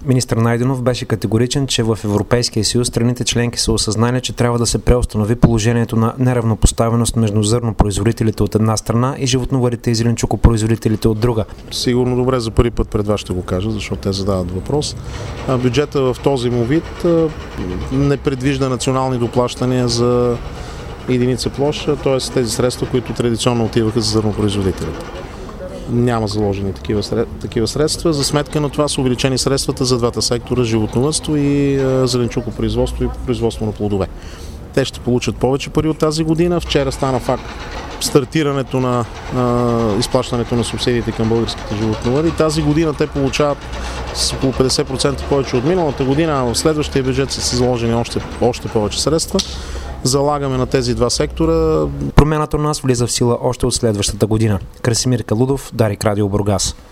Министър Найденов беше категоричен, че в Европейския съюз страните членки са осъзнали, че трябва да се преустанови положението на неравнопоставеност между зърнопроизводителите от една страна и животновъдите и зеленчукопроизводителите от друга. Сигурно добре, за първи път пред вас ще го кажа, защото те задават въпрос. Бюджета в този му вид не предвижда национални доплащания за единица площа, т.е. тези средства, които традиционно отиваха за зърнопроизводителите. Няма заложени такива средства. За сметка на това са увеличени средствата за двата сектора – животновъдство и зеленчукопроизводство и производство на плодове. Те ще получат повече пари от тази година. Вчера стана факт стартирането на изплащането на субсидиите към българските животновъди. Тази година те получават с около 50% повече от миналата година, а в следващия бюджет са заложени още повече средства. Залагаме на тези два сектора. Промяната у нас влиза в сила още от следващата година. Красимир Калудов, Дарик Радио Бургас.